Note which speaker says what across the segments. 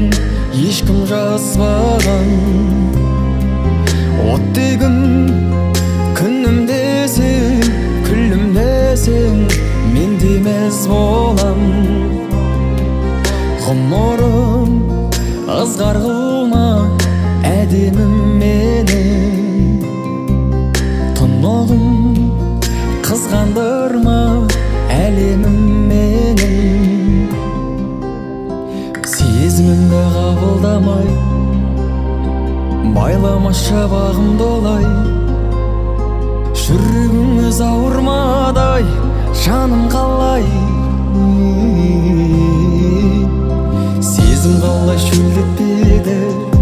Speaker 1: ешкім жазбаған. Оттегім күнім десең, күлім десең, мен демес болам. Ғұмырым ызғар қылма әдемім менің, тұнығым қызғандырма әлемім менің. Сезімімді қабылдамай, байламашы бағымды олай, жүрегіңіз ауырмадай, жаным қалай. Сезім қалай шөлдетпеді,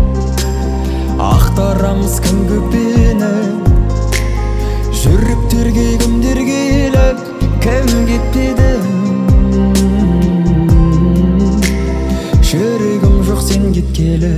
Speaker 1: ақтарамыз кім көкпені. Жүректерге кімдер келіп, кім кетпеді. Жүрегім жоқ сен кеткелі.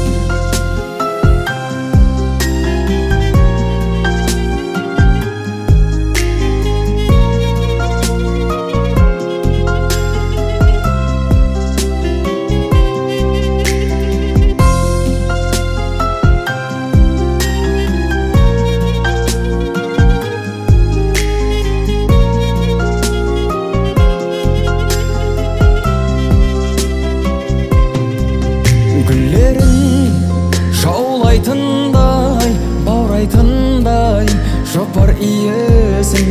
Speaker 1: Гүллерін жаулайтындай, баурайтындай жопар иесің.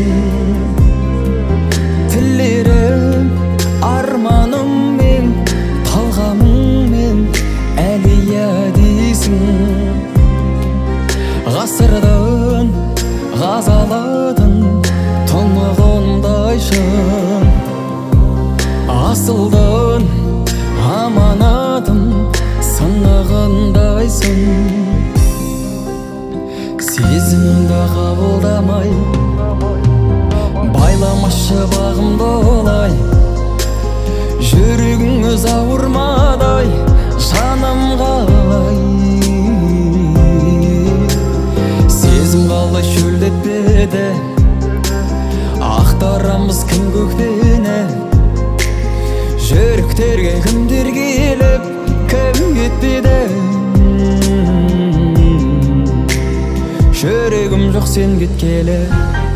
Speaker 1: Тілерім арманыммен, талғамыңмен әлия дейсің. Ғасырдың ғазалатын тұнығындайшын, асылдың аманатын сынығындайсың. Сезімімді қабылдамай, байламашы бағымды олай, жүрегіңіз ауырмадай, жаным қалай. Сезім қалай шөлдетпеді, ақтарамыз кім көкпені. Жүректерге кімдер келіп, кім кетпеді. Жүрегім жоқ сен кеткелі.